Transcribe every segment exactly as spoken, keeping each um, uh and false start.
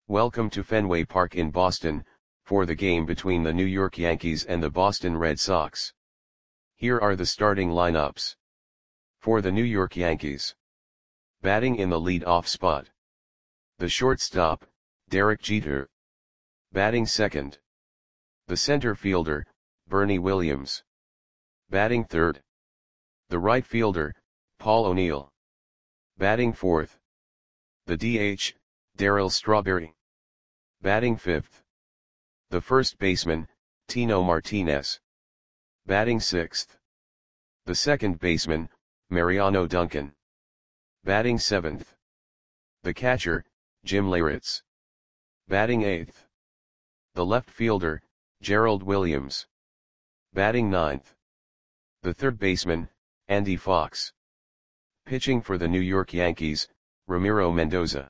Welcome to Fenway Park in Boston, for the game between the New York Yankees and the Boston Red Sox. Here are the starting lineups. For the New York Yankees. Batting in the lead-off spot. The shortstop, Derek Jeter. Batting second. The center fielder, Bernie Williams. Batting third. The right fielder, Paul O'Neill. Batting fourth. The D H, Darryl Strawberry. Batting fifth. The first baseman, Tino Martinez. Batting sixth. The second baseman, Mariano Duncan. Batting seventh. The catcher, Jim Leyritz. Batting eighth. The left fielder, Gerald Williams. Batting ninth. The third baseman, Andy Fox. Pitching for the New York Yankees, Ramiro Mendoza.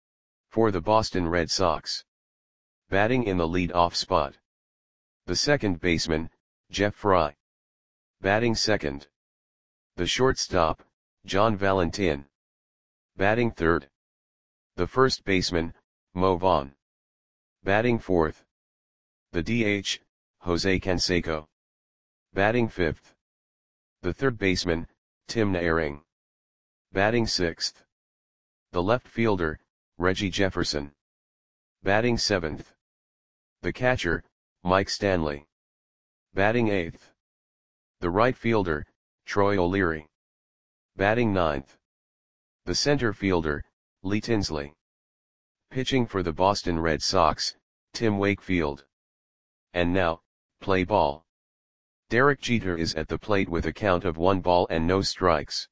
For the Boston Red Sox. Batting in the lead-off spot. The second baseman, Jeff Frye. Batting second. The shortstop, John Valentin. Batting third. The first baseman, Mo Vaughn. Batting fourth. The D H, Jose Canseco. Batting fifth. The third baseman, Tim Naehring. Batting sixth. The left fielder, Reggie Jefferson. Batting seventh. The catcher, Mike Stanley. Batting eighth. The right fielder, Troy O'Leary. Batting ninth. The center fielder, Lee Tinsley. Pitching for the Boston Red Sox, Tim Wakefield. And now, play ball. Derek Jeter is at the plate with a count of one ball and no strikes.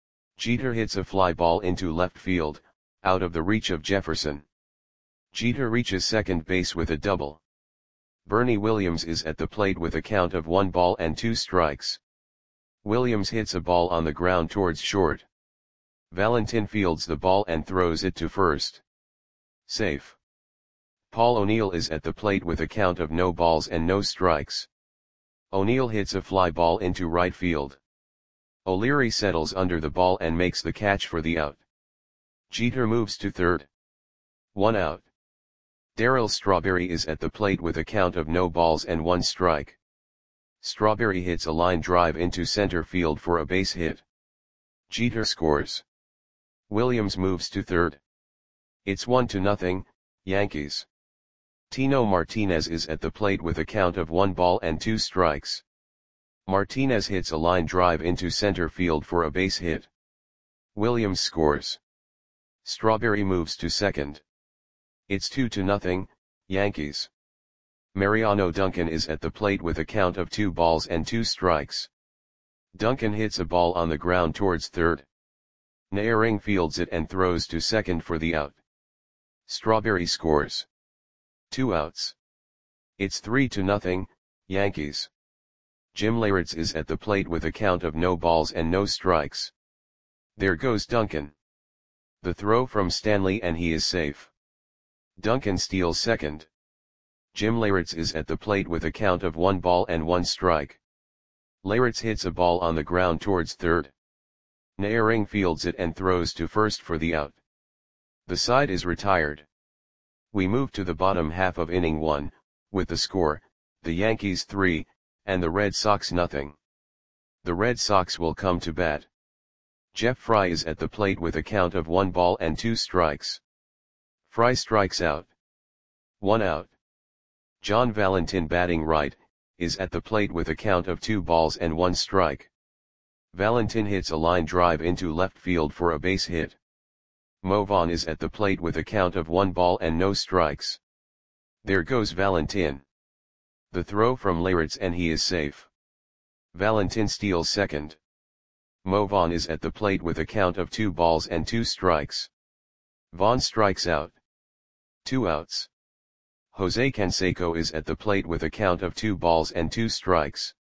Jeter hits a fly ball into left field, out of the reach of Jefferson. Jeter reaches second base with a double. Bernie Williams is at the plate with a count of one ball and two strikes. Williams hits a ball on the ground towards short. Valentin fields the ball and throws it to first. Safe. Paul O'Neill is at the plate with a count of no balls and no strikes. O'Neill hits a fly ball into right field. O'Leary settles under the ball and makes the catch for the out. Jeter moves to third. One out. Darryl Strawberry is at the plate with a count of no balls and one strike. Strawberry hits a line drive into center field for a base hit. Jeter scores. Williams moves to third. It's one to nothing, Yankees. Tino Martinez is at the plate with a count of one ball and two strikes. Martinez hits a line drive into center field for a base hit. Williams scores. Strawberry moves to second. It's two to nothing, Yankees. Mariano Duncan is at the plate with a count of two balls and two strikes. Duncan hits a ball on the ground towards third. Naehring fields it and throws to second for the out. Strawberry scores. Two outs. It's three to nothing, Yankees. Jim Leyritz is at the plate with a count of no balls and no strikes. There goes Duncan. The throw from Stanley and he is safe. Duncan steals second. Jim Leyritz is at the plate with a count of one ball and one strike. Leyritz hits a ball on the ground towards third. Naehring fields it and throws to first for the out. The side is retired. We move to the bottom half of inning one, with the score, the Yankees three, and the Red Sox nothing. The Red Sox will come to bat. Jeff Frye is at the plate with a count of one ball and two strikes. Frye strikes out. One out. John Valentin batting right, is at the plate with a count of two balls and one strike. Valentin hits a line drive into left field for a base hit. Mo Vaughn is at the plate with a count of one ball and no strikes. There goes Valentin. The throw from Leyritz and he is safe. Valentin steals second. Mo Vaughn is at the plate with a count of two balls and two strikes. Vaughn strikes out. Two outs. Jose Canseco is at the plate with a count of two balls and two strikes.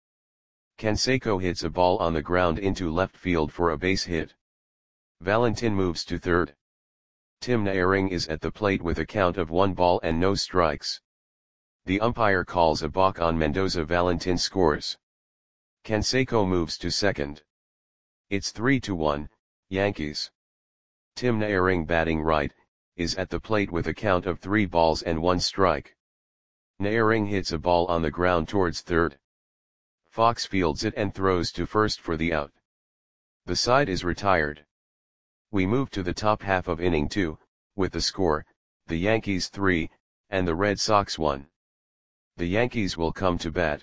Canseco hits a ball on the ground into left field for a base hit. Valentin moves to third. Tim Naehring is at the plate with a count of one ball and no strikes. The umpire calls a balk on Mendoza. Valentin scores. Canseco moves to second. It's three to one, Yankees. Tim Naehring batting right, is at the plate with a count of three balls and one strike. Naehring hits a ball on the ground towards third. Fox fields it and throws to first for the out. The side is retired. We move to the top half of inning two, with the score, the Yankees three, and the Red Sox one. The Yankees will come to bat.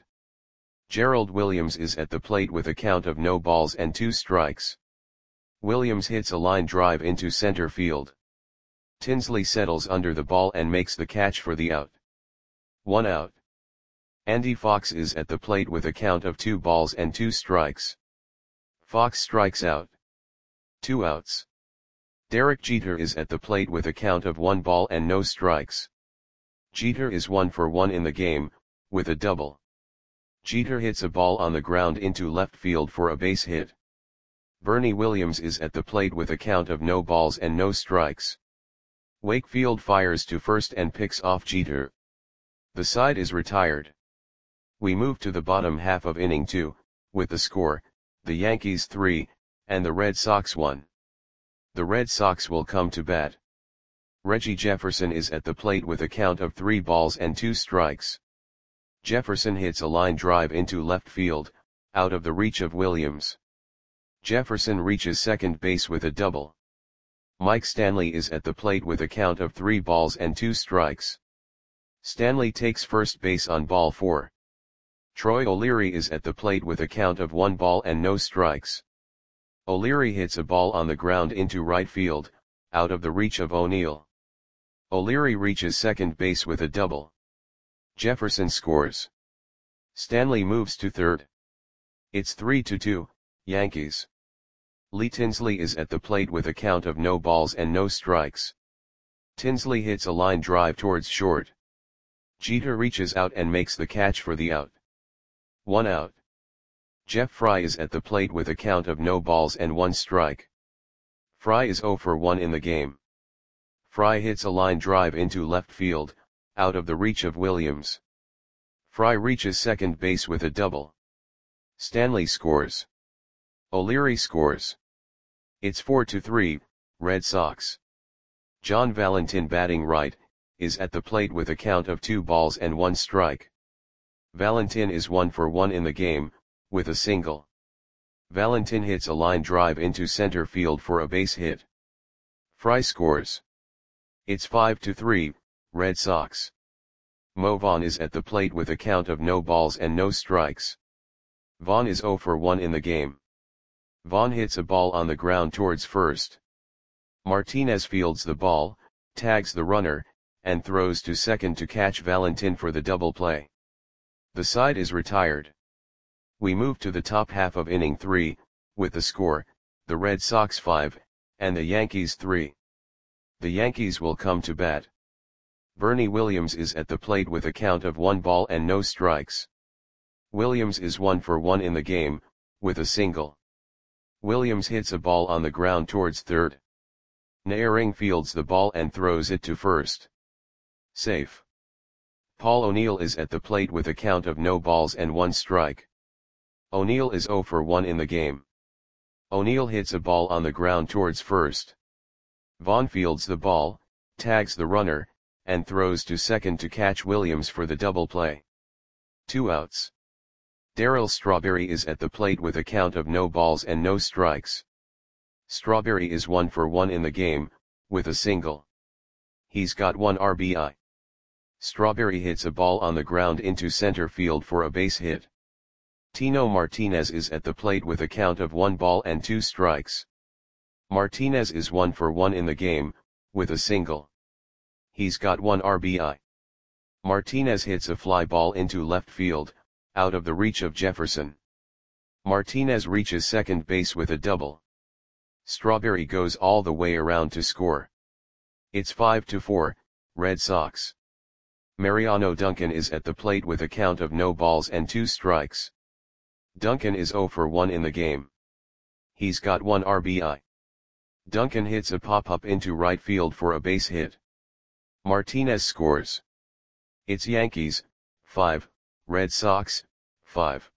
Gerald Williams is at the plate with a count of no balls and two strikes. Williams hits a line drive into center field. Tinsley settles under the ball and makes the catch for the out. One out. Andy Fox is at the plate with a count of two balls and two strikes. Fox strikes out. Two outs. Derek Jeter is at the plate with a count of one ball and no strikes. Jeter is one for one in the game, with a double. Jeter hits a ball on the ground into left field for a base hit. Bernie Williams is at the plate with a count of no balls and no strikes. Wakefield fires to first and picks off Jeter. The side is retired. We move to the bottom half of inning two, with the score, the Yankees three, and the Red Sox one. The Red Sox will come to bat. Reggie Jefferson is at the plate with a count of three balls and two strikes. Jefferson hits a line drive into left field, out of the reach of Williams. Jefferson reaches second base with a double. Mike Stanley is at the plate with a count of three balls and two strikes. Stanley takes first base on ball four. Troy O'Leary is at the plate with a count of one ball and no strikes. O'Leary hits a ball on the ground into right field, out of the reach of O'Neill. O'Leary reaches second base with a double. Jefferson scores. Stanley moves to third. It's three to two, Yankees. Lee Tinsley is at the plate with a count of no balls and no strikes. Tinsley hits a line drive towards short. Jeter reaches out and makes the catch for the out. One out. Jeff Fry is at the plate with a count of no balls and one strike. Fry is zero for one in the game. Fry hits a line drive into left field, out of the reach of Williams. Fry reaches second base with a double. Stanley scores. O'Leary scores. It's four to three, Red Sox. John Valentin, batting right, is at the plate with a count of two balls and one strike. Valentin is one for one in the game, with a single. Valentin hits a line drive into center field for a base hit. Fry scores. It's five to three, Red Sox. Mo Vaughn is at the plate with a count of no balls and no strikes. Vaughn is zero for one in the game. Vaughn hits a ball on the ground towards first. Martinez fields the ball, tags the runner, and throws to second to catch Valentin for the double play. The side is retired. We move to the top half of inning three, with the score, the Red Sox five, and the Yankees three. The Yankees will come to bat. Bernie Williams is at the plate with a count of one ball and no strikes. Williams is one for one in the game, with a single. Williams hits a ball on the ground towards third. Naehring fields the ball and throws it to first. Safe. Paul O'Neill is at the plate with a count of no balls and one strike. O'Neill is zero for one in the game. O'Neill hits a ball on the ground towards first. Vaughn fields the ball, tags the runner, and throws to second to catch Williams for the double play. Two outs. Darryl Strawberry is at the plate with a count of no balls and no strikes. Strawberry is one for one in the game, with a single. He's got one R B I. Strawberry hits a ball on the ground into center field for a base hit. Tino Martinez is at the plate with a count of one ball and two strikes. Martinez is one for one in the game, with a single. He's got one R B I. Martinez hits a fly ball into left field, out of the reach of Jefferson. Martinez reaches second base with a double. Strawberry goes all the way around to score. It's five to four, Red Sox. Mariano Duncan is at the plate with a count of no balls and two strikes. Duncan is zero for one in the game. He's got one R B I. Duncan hits a pop-up into right field for a base hit. Martinez scores. It's Yankees, five, Red Sox, five.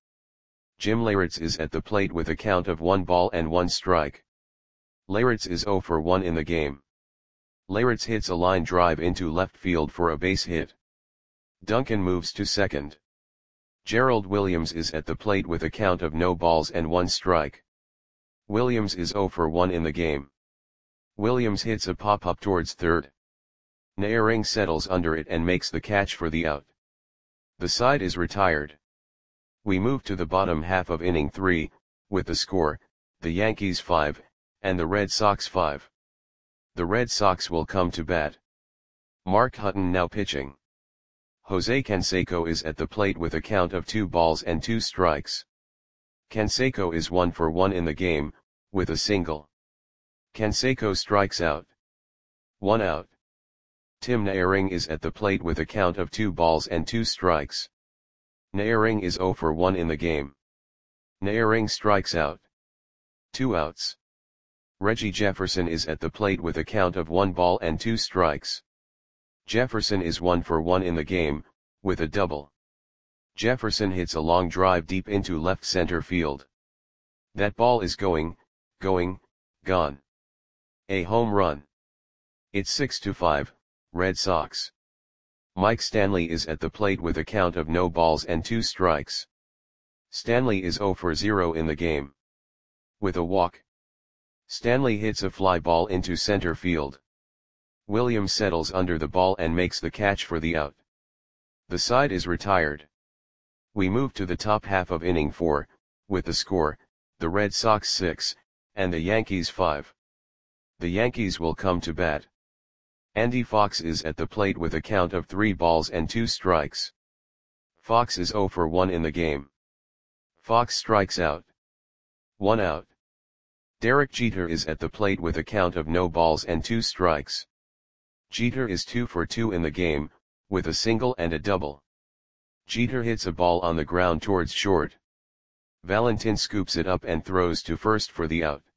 Jim Leyritz is at the plate with a count of one ball and one strike. Leyritz is zero for one in the game. Leyritz hits a line drive into left field for a base hit. Duncan moves to second. Gerald Williams is at the plate with a count of no balls and one strike. Williams is zero for one in the game. Williams hits a pop-up towards third. Naehring settles under it and makes the catch for the out. The side is retired. We move to the bottom half of inning three, with the score, the Yankees five, and the Red Sox five. The Red Sox will come to bat. Mark Hutton now pitching. Jose Canseco is at the plate with a count of two balls and two strikes. Canseco is one for one in the game, with a single. Canseco strikes out. One out. Tim Naehring is at the plate with a count of two balls and two strikes. Naehring is zero for one in the game. Naehring strikes out. Two outs. Reggie Jefferson is at the plate with a count of one ball and two strikes. Jefferson is one for one in the game, with a double. Jefferson hits a long drive deep into left center field. That ball is going, going, gone. A home run. It's six to five, Red Sox. Mike Stanley is at the plate with a count of no balls and two strikes. Stanley is zero for zero in the game. With a walk. Stanley hits a fly ball into center field. Williams settles under the ball and makes the catch for the out. The side is retired. We move to the top half of inning four, with the score, the Red Sox six, and the Yankees five. The Yankees will come to bat. Andy Fox is at the plate with a count of three balls and two strikes. Fox is zero for one in the game. Fox strikes out. One out. Derek Jeter is at the plate with a count of no balls and two strikes. Jeter is two for two in the game, with a single and a double. Jeter hits a ball on the ground towards short. Valentin scoops it up and throws to first for the out.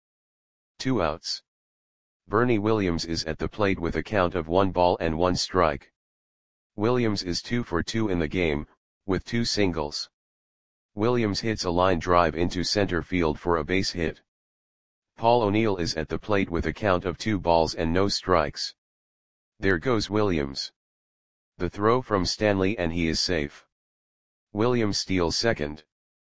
Two outs. Bernie Williams is at the plate with a count of one ball and one strike. Williams is two for two in the game, with two singles. Williams hits a line drive into center field for a base hit. Paul O'Neill is at the plate with a count of two balls and no strikes. There goes Williams. The throw from Stanley and he is safe. Williams steals second.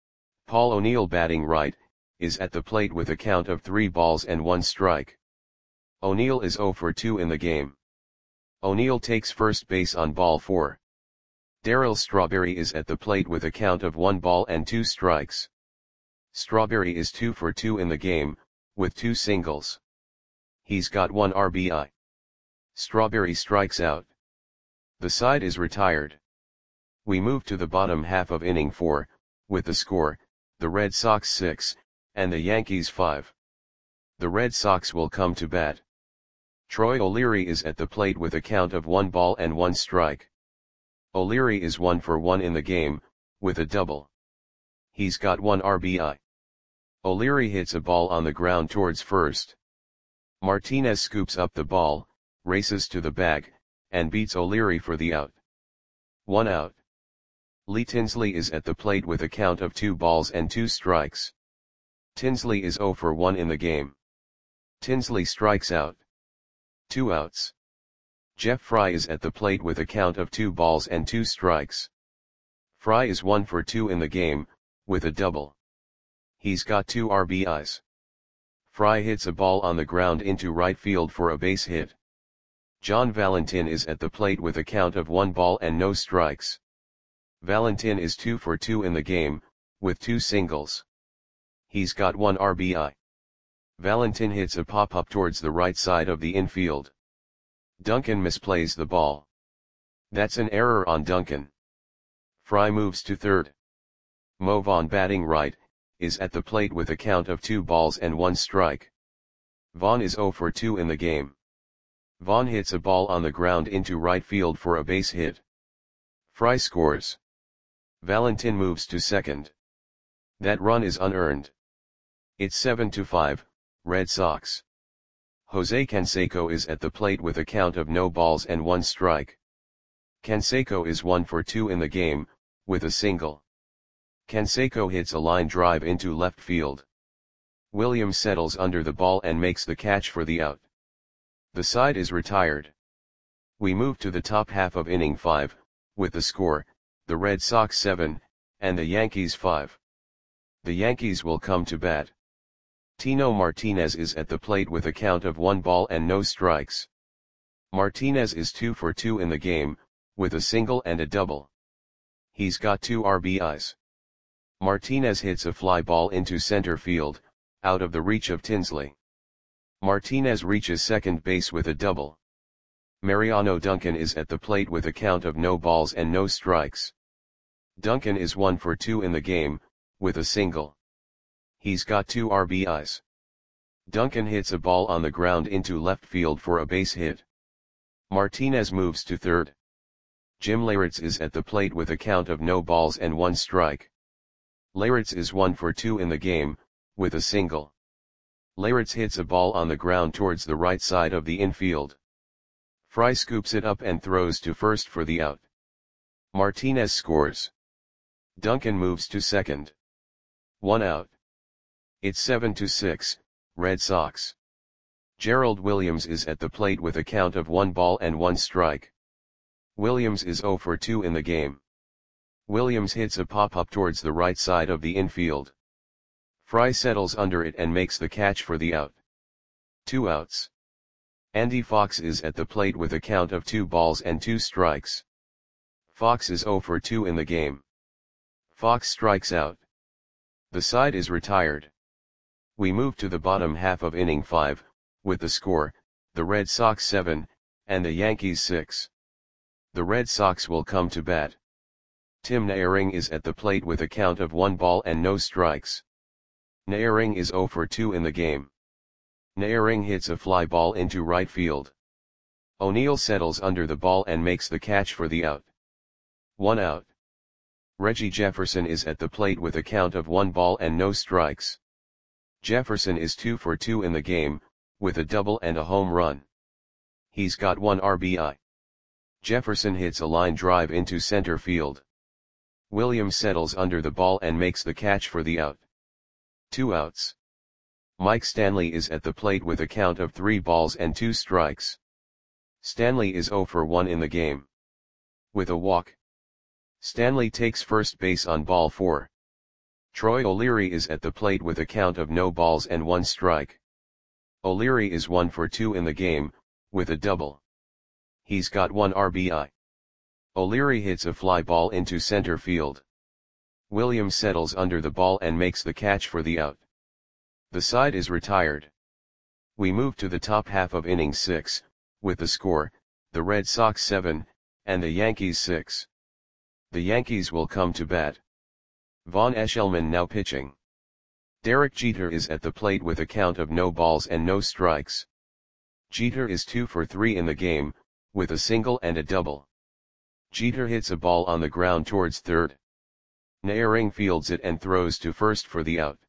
Paul O'Neill batting right, is at the plate with a count of three balls and one strike. O'Neill is zero for two in the game. O'Neill takes first base on ball four. Darryl Strawberry is at the plate with a count of one ball and two strikes. Strawberry is two for two in the game, with two singles. He's got one R B I. Strawberry strikes out. The side is retired. We move to the bottom half of inning four, with the score, the Red Sox six, and the Yankees five. The Red Sox will come to bat. Troy O'Leary is at the plate with a count of one ball and one strike. O'Leary is one for one in the game, with a double. He's got one R B I. O'Leary hits a ball on the ground towards first. Martinez scoops up the ball, races to the bag, and beats O'Leary for the out. One out. Lee Tinsley is at the plate with a count of two balls and two strikes. Tinsley is zero for one in the game. Tinsley strikes out. Two outs. Jeff Fry is at the plate with a count of two balls and two strikes. Fry is one for two in the game, with a double. He's got two R B Is. Fry hits a ball on the ground into right field for a base hit. John Valentin is at the plate with a count of one ball and no strikes. Valentin is two for two in the game, with two singles. He's got one R B I. Valentin hits a pop-up towards the right side of the infield. Duncan misplays the ball. That's an error on Duncan. Fry moves to third. Mo Vaughn batting right, is at the plate with a count of two balls and one strike. Vaughn is zero for two in the game. Vaughn hits a ball on the ground into right field for a base hit. Fry scores. Valentin moves to second. That run is unearned. It's seven to five, Red Sox. Jose Canseco is at the plate with a count of no balls and one strike. Canseco is one for two in the game, with a single. Canseco hits a line drive into left field. Williams settles under the ball and makes the catch for the out. The side is retired. We move to the top half of inning five, with the score, the Red Sox seven, and the Yankees five. The Yankees will come to bat. Tino Martinez is at the plate with a count of one ball and no strikes. Martinez is two for two in the game, with a single and a double. He's got two R B Is. Martinez hits a fly ball into center field, out of the reach of Tinsley. Martinez reaches second base with a double. Mariano Duncan is at the plate with a count of no balls and no strikes. Duncan is one for two in the game, with a single. He's got two R B Is. Duncan hits a ball on the ground into left field for a base hit. Martinez moves to third. Jim Leyritz is at the plate with a count of no balls and one strike. Leyritz is one for two in the game, with a single. Leyritz hits a ball on the ground towards the right side of the infield. Fry scoops it up and throws to first for the out. Martinez scores. Duncan moves to second. One out. It's seven to six, Red Sox. Gerald Williams is at the plate with a count of one ball and one strike. Williams is zero for two in the game. Williams hits a pop-up towards the right side of the infield. Fry settles under it and makes the catch for the out. Two outs. Andy Fox is at the plate with a count of two balls and two strikes. Fox is zero for two in the game. Fox strikes out. The side is retired. We move to the bottom half of inning five, with the score, the Red Sox seven, and the Yankees six. The Red Sox will come to bat. Tim Naehring is at the plate with a count of one ball and no strikes. Naehring is zero for two in the game. Naehring hits a fly ball into right field. O'Neill settles under the ball and makes the catch for the out. One out. Reggie Jefferson is at the plate with a count of one ball and no strikes. Jefferson is two for two in the game, with a double and a home run. He's got one R B I. Jefferson hits a line drive into center field. Williams settles under the ball and makes the catch for the out. Two outs. Mike Stanley is at the plate with a count of three balls and two strikes. Stanley is zero for one in the game. With a walk. Stanley takes first base on ball four. Troy O'Leary is at the plate with a count of no balls and one strike. O'Leary is one for two in the game, with a double. He's got one R B I. O'Leary hits a fly ball into center field. Williams settles under the ball and makes the catch for the out. The side is retired. We move to the top half of inning six, with the score, the Red Sox seven, and the Yankees six. The Yankees will come to bat. Vaughn Eshelman now pitching. Derek Jeter is at the plate with a count of no balls and no strikes. Jeter is two for three in the game, with a single and a double. Jeter hits a ball on the ground towards third. Naehring fields it and throws to first for the out.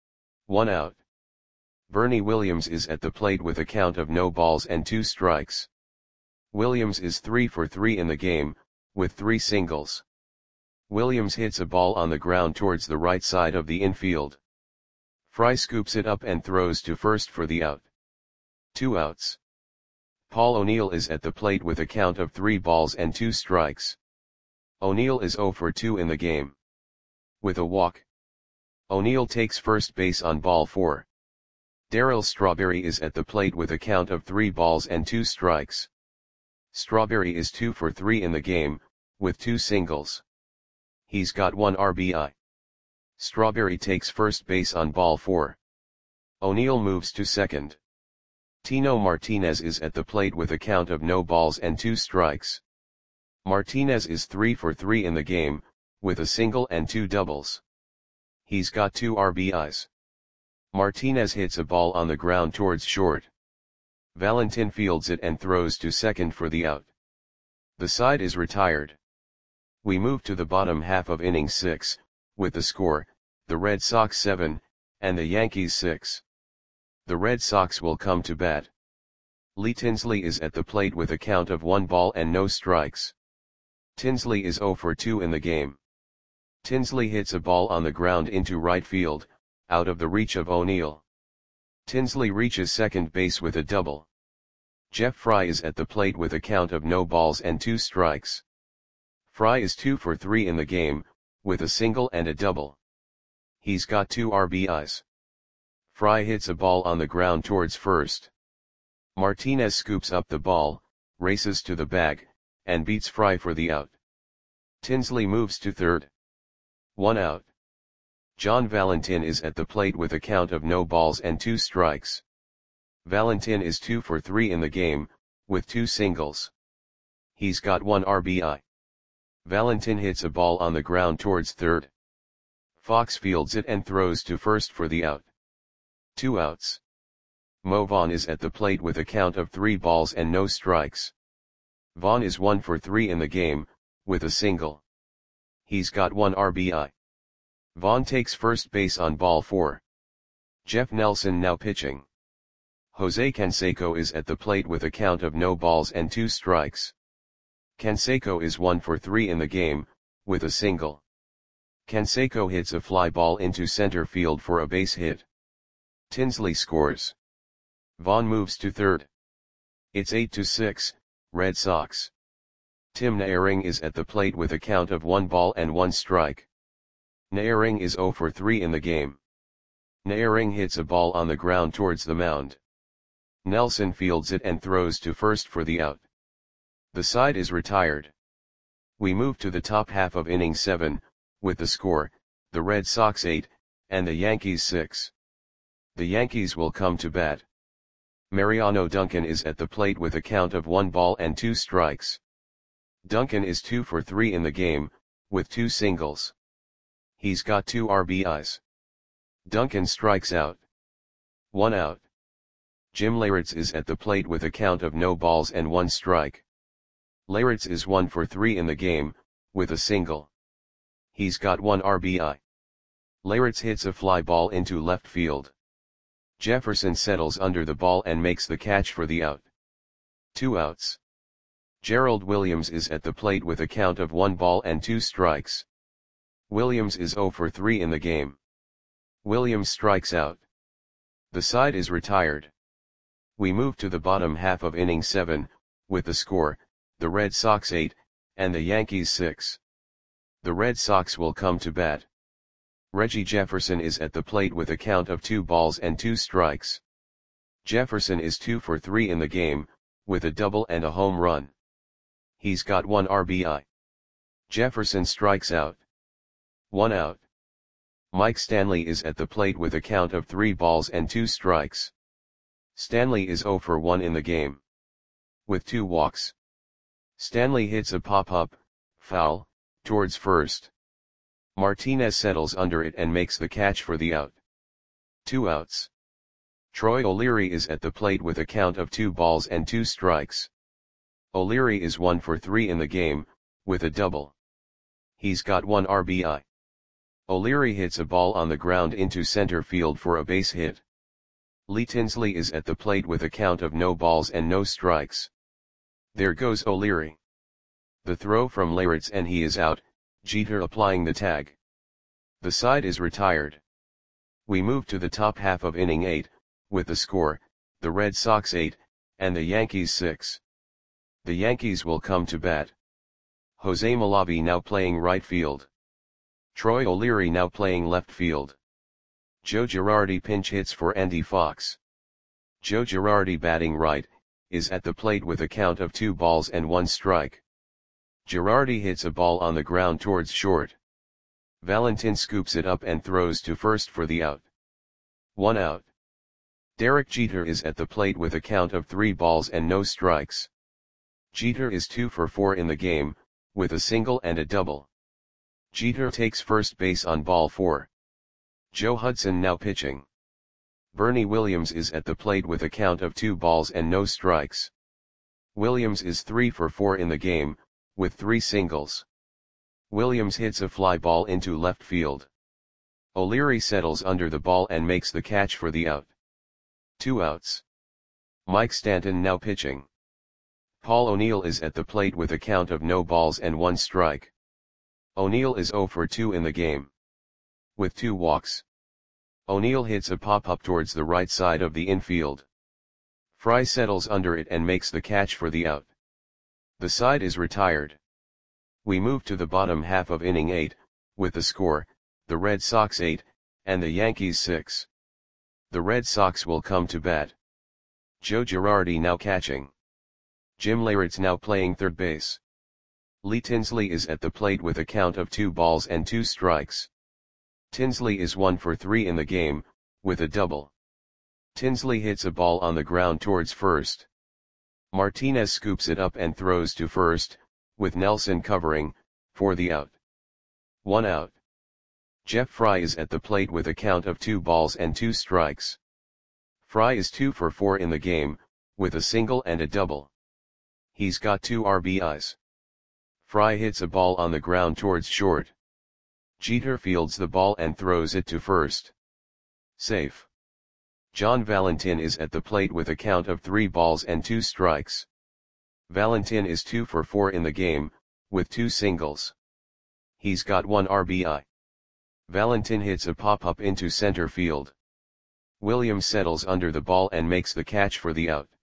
One out. Bernie Williams is at the plate with a count of no balls and two strikes. Williams is three for three in the game, with three singles. Williams hits a ball on the ground towards the right side of the infield. Fry scoops it up and throws to first for the out. Two outs. Paul O'Neill is at the plate with a count of three balls and two strikes. O'Neill is zero for two in the game. With a walk. O'Neill takes first base on ball four. Darryl Strawberry is at the plate with a count of three balls and two strikes. Strawberry is two for three in the game, with two singles. He's got one R B I. Strawberry takes first base on ball four. O'Neill moves to second. Tino Martinez is at the plate with a count of no balls and two strikes. Martinez is three for three in the game, with a single and two doubles. He's got two R B Is. Martinez hits a ball on the ground towards short. Valentin fields it and throws to second for the out. The side is retired. We move to the bottom half of inning six, with the score, the Red Sox seven, and the Yankees six. The Red Sox will come to bat. Lee Tinsley is at the plate with a count of one ball and no strikes. Tinsley is zero for two in the game. Tinsley hits a ball on the ground into right field, out of the reach of O'Neill. Tinsley reaches second base with a double. Jeff Fry is at the plate with a count of no balls and two strikes. Fry is two for three in the game, with a single and a double. He's got two R B Is. Fry hits a ball on the ground towards first. Martinez scoops up the ball, races to the bag, and beats Fry for the out. Tinsley moves to third. One out. John Valentin is at the plate with a count of no balls and two strikes. Valentin is two for three in the game, with two singles. He's got one R B I. Valentin hits a ball on the ground towards third. Fox fields it and throws to first for the out. Two outs. Mo Vaughn is at the plate with a count of three balls and no strikes. Vaughn is one for three in the game, with a single. He's got one R B I. Vaughn takes first base on ball four. Jeff Nelson now pitching. Jose Canseco is at the plate with a count of no balls and two strikes. Canseco is one for three in the game, with a single. Canseco hits a fly ball into center field for a base hit. Tinsley scores. Vaughn moves to third. It's eight to six, Red Sox. Tim Naehring is at the plate with a count of one ball and one strike. Naehring is zero for three in the game. Naehring hits a ball on the ground towards the mound. Nelson fields it and throws to first for the out. The side is retired. We move to the top half of inning seven, with the score, the Red Sox eight, and the Yankees six. The Yankees will come to bat. Mariano Duncan is at the plate with a count of one ball and two strikes. Duncan is two for three in the game, with two singles. He's got two R B Is. Duncan strikes out. One out. Jim Leyritz is at the plate with a count of no balls and one strike. Leyritz is one for three in the game, with a single. He's got one R B I. Leyritz hits a fly ball into left field. Jefferson settles under the ball and makes the catch for the out. Two outs. Gerald Williams is at the plate with a count of one ball and two strikes. Williams is zero for three in the game. Williams strikes out. The side is retired. We move to the bottom half of inning seven, with the score, the Red Sox eight, and the Yankees six. The Red Sox will come to bat. Reggie Jefferson is at the plate with a count of two balls and two strikes. Jefferson is two for three in the game, with a double and a home run. He's got one R B I. Jefferson strikes out. One out. Mike Stanley is at the plate with a count of three balls and two strikes. Stanley is zero for one in the game, with two walks. Stanley hits a pop-up, foul, towards first. Martinez settles under it and makes the catch for the out. Two outs. Troy O'Leary is at the plate with a count of two balls and two strikes. O'Leary is one for three in the game, with a double. He's got one R B I. O'Leary hits a ball on the ground into center field for a base hit. Lee Tinsley is at the plate with a count of no balls and no strikes. There goes O'Leary. The throw from Leyritz and he is out, Jeter applying the tag. The side is retired. We move to the top half of inning eight, with the score, the Red Sox eight, and the Yankees six. The Yankees will come to bat. Jose Malavi now playing right field. Troy O'Leary now playing left field. Joe Girardi pinch hits for Andy Fox. Joe Girardi batting right, is at the plate with a count of two balls and one strike. Girardi hits a ball on the ground towards short. Valentin scoops it up and throws to first for the out. One out. Derek Jeter is at the plate with a count of three balls and no strikes. Jeter is two for four in the game, with a single and a double. Jeter takes first base on ball four. Joe Hudson now pitching. Bernie Williams is at the plate with a count of two balls and no strikes. Williams is three for four in the game, with three singles. Williams hits a fly ball into left field. O'Leary settles under the ball and makes the catch for the out. Two outs. Mike Stanton now pitching. Paul O'Neill is at the plate with a count of no balls and one strike. O'Neill is zero for two in the game, with two walks. O'Neill hits a pop-up towards the right side of the infield. Fry settles under it and makes the catch for the out. The side is retired. We move to the bottom half of inning eight, with the score, the Red Sox eight, and the Yankees six. The Red Sox will come to bat. Joe Girardi now catching. Jim Leyritz now playing third base. Lee Tinsley is at the plate with a count of two balls and two strikes. Tinsley is one for three in the game, with a double. Tinsley hits a ball on the ground towards first. Martinez scoops it up and throws to first, with Nelson covering, for the out. One out. Jeff Fry is at the plate with a count of two balls and two strikes. Fry is two for four in the game, with a single and a double. He's got two R B Is. Fry hits a ball on the ground towards short. Jeter fields the ball and throws it to first. Safe. John Valentin is at the plate with a count of three balls and two strikes. Valentin is two for four in the game, with two singles. He's got one R B I. Valentin hits a pop-up into center field. Williams settles under the ball and makes the catch for the out.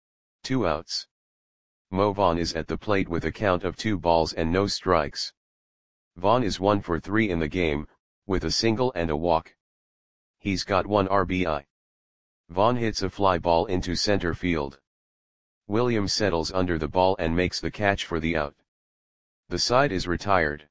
Two outs. Mo Vaughn is at the plate with a count of two balls and no strikes. Vaughn is one for three in the game, with a single and a walk. He's got one R B I. Vaughn hits a fly ball into center field. Williams settles under the ball and makes the catch for the out. The side is retired.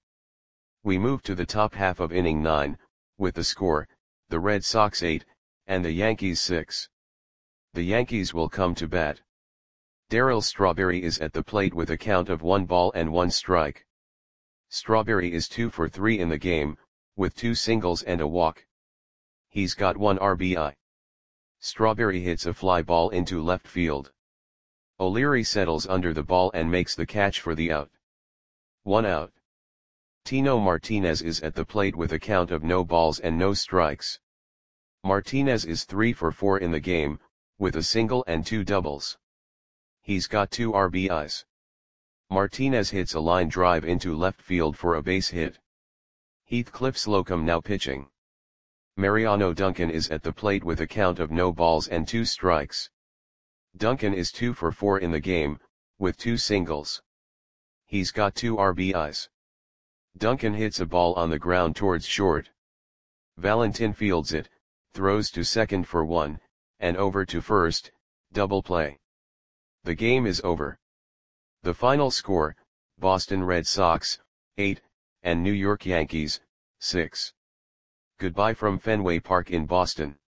We move to the top half of inning nine, with the score, the Red Sox eight, and the Yankees six. The Yankees will come to bat. Darryl Strawberry is at the plate with a count of one ball and one strike. Strawberry is two for three in the game, with two singles and a walk. He's got one R B I. Strawberry hits a fly ball into left field. O'Leary settles under the ball and makes the catch for the out. One out. Tino Martinez is at the plate with a count of no balls and no strikes. Martinez is three for four in the game, with a single and two doubles. He's got two R B Is. Martinez hits a line drive into left field for a base hit. Heathcliff Slocum now pitching. Mariano Duncan is at the plate with a count of no balls and two strikes. Duncan is two for four in the game, with two singles. He's got two R B Is. Duncan hits a ball on the ground towards short. Valentin fields it, throws to second for one, and over to first, double play. The game is over. The final score, Boston Red Sox, eight, and New York Yankees, six. Goodbye from Fenway Park in Boston.